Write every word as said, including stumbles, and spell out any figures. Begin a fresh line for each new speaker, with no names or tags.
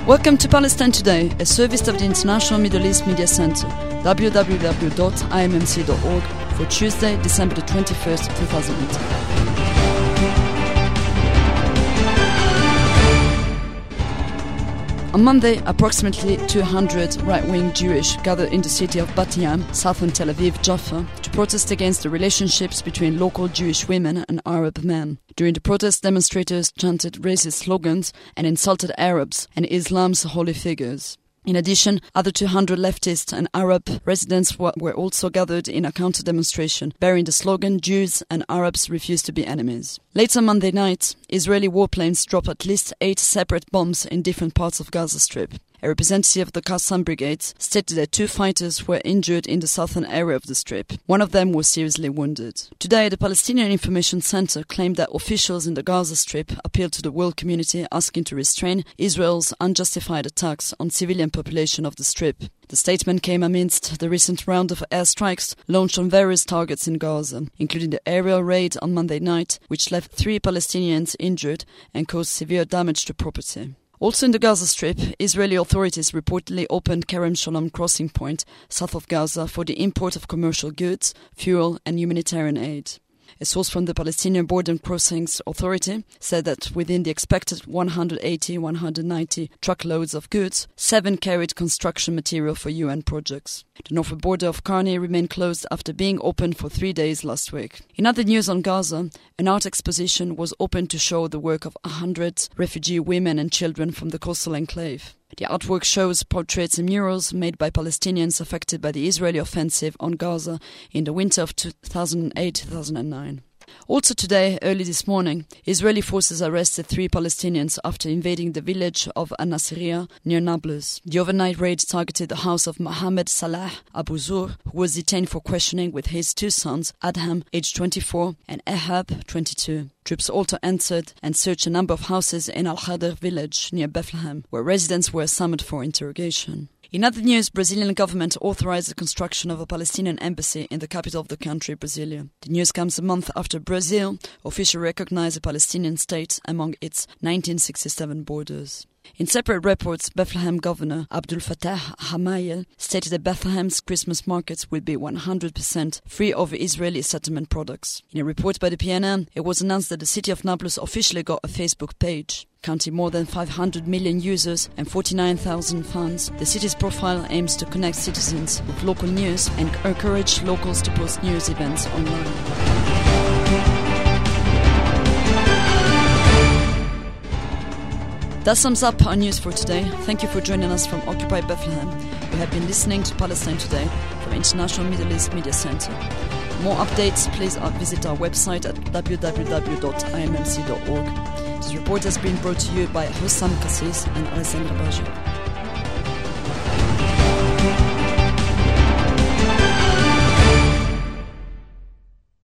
Welcome to Palestine Today, a service of the International Middle East Media Center, w w w dot i m m c dot org, for Tuesday, December the twenty-first, two thousand eighteen. On Monday, approximately two hundred right-wing Jewish gathered in the city of Bat Yam, southern Tel Aviv, Jaffa, to protest against the relationships between local Jewish women and Arab men. During the protest, demonstrators chanted racist slogans and insulted Arabs and Islam's holy figures. In addition, other two hundred leftist and Arab residents were also gathered in a counter-demonstration, bearing the slogan, "Jews and Arabs refuse to be enemies." Later Monday night, Israeli warplanes dropped at least eight separate bombs in different parts of Gaza Strip. A representative of the Qassam Brigade stated that two fighters were injured in the southern area of the strip. One of them was seriously wounded. Today, the Palestinian Information Center claimed that officials in the Gaza Strip appealed to the world community asking to restrain Israel's unjustified attacks on civilian population of the strip. The statement came amidst the recent round of airstrikes launched on various targets in Gaza, including the aerial raid on Monday night, which left three Palestinians injured and caused severe damage to property. Also in the Gaza Strip, Israeli authorities reportedly opened Kerem Shalom crossing point south of Gaza for the import of commercial goods, fuel and humanitarian aid. A source from the Palestinian Border Crossings Authority said that within the expected one hundred eighty to one hundred ninety truckloads of goods, seven carried construction material for U N projects. The northern border of Karni remained closed after being opened for three days last week. In other news on Gaza, an art exposition was opened to show the work of one hundred refugee women and children from the coastal enclave. The artwork shows portraits and murals made by Palestinians affected by the Israeli offensive on Gaza in the winter of two thousand eight to two thousand nine. Also today, early this morning, Israeli forces arrested three Palestinians after invading the village of An-Nasiriyah near Nablus. The overnight raid targeted the house of Mohammed Salah Abu Zur, who was detained for questioning with his two sons, Adham, aged twenty-four, and Ehab, twenty-two. Troops also entered and searched a number of houses in Al-Khadr village near Bethlehem, where residents were summoned for interrogation. In other news, Brazilian government authorized the construction of a Palestinian embassy in the capital of the country, Brasilia. The news comes a month after Brazil officially recognized a Palestinian state among its nineteen sixty-seven borders. In separate reports, Bethlehem Governor Abdul Fattah Hamayel stated that Bethlehem's Christmas markets will be one hundred percent free of Israeli settlement products. In a report by the P N M, it was announced that the city of Nablus officially got a Facebook page. Counting more than five hundred million users and forty-nine thousand fans, the city's profile aims to connect citizens with local news and encourage locals to post news events online. That sums up our news for today. Thank you for joining us from Occupy Bethlehem. You have been listening to Palestine Today from International Middle East Media Center. For more updates, please visit our website at w w w dot i m m c dot org. This report has been brought to you by Hussam Kassis and Alessandra Baji.